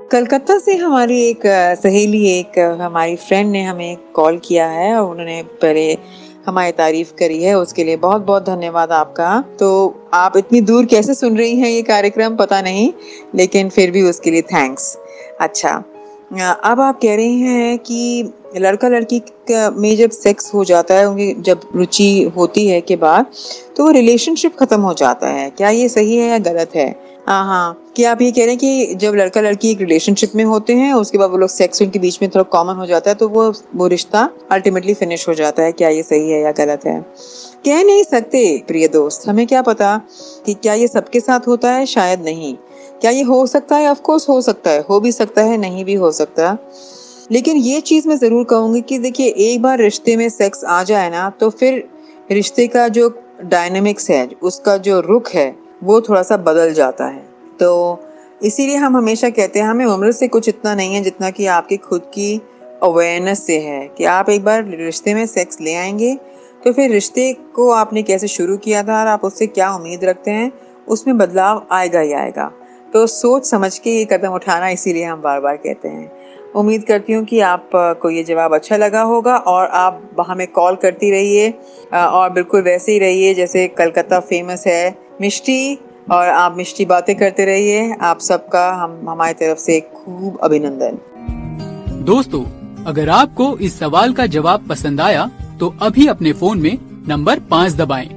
कलकत्ता से हमारी एक सहेली, एक हमारी फ्रेंड ने हमें कॉल किया है और उन्होंने पहले हमारी तारीफ करी है, उसके लिए बहुत बहुत धन्यवाद आपका। तो आप इतनी दूर कैसे सुन रही हैं ये कार्यक्रम पता नहीं, लेकिन फिर भी उसके लिए थैंक्स। अच्छा, अब आप कह रही हैं कि लड़का लड़की में जब सेक्स हो जाता है, उनकी जब रुचि होती है के बाद, तो वो रिलेशनशिप खत्म हो जाता है। क्या ये सही है या गलत है? हाँ, क्या आप ये कह रहे हैं कि जब लड़का लड़की एक रिलेशनशिप में होते हैं, उसके बाद वो लोग सेक्स उनके बीच में थोड़ा कॉमन हो जाता है, तो वो रिश्ता अल्टीमेटली फिनिश हो जाता है? क्या ये सही है या गलत है? कह नहीं सकते प्रिय दोस्त, हमें क्या पता कि क्या ये सबके साथ होता है, शायद नहीं। क्या ये हो सकता है? ऑफ कोर्स हो सकता है, हो भी सकता है, नहीं भी हो सकता। लेकिन ये चीज़ मैं ज़रूर कहूँगी कि देखिए, एक बार रिश्ते में सेक्स आ जाए ना, तो फिर रिश्ते का जो डायनेमिक्स है, उसका जो रुख है, वो थोड़ा सा बदल जाता है। तो इसीलिए हम हमेशा कहते हैं, हमें उम्र से कुछ इतना नहीं है जितना कि आपकी खुद की अवेयरनेस से है कि आप एक बार रिश्ते में सेक्स ले आएंगे, तो फिर रिश्ते को आपने कैसे शुरू किया था और आप उससे क्या उम्मीद रखते हैं, उसमें बदलाव आएगा ही आएगा। तो सोच समझ के ये कदम उठाना, इसीलिए हम बार बार कहते हैं। उम्मीद करती हूँ कि आपको ये जवाब अच्छा लगा होगा और आप हमें कॉल करती रहिए और बिल्कुल वैसे ही रहिए जैसे कलकत्ता फेमस है मिष्टी, और आप मिष्टी बातें करते रहिए। आप सबका हमारी तरफ से खूब अभिनंदन। दोस्तों, अगर आपको इस सवाल का जवाब पसंद आया तो अभी अपने फोन में नंबर 5 दबाएं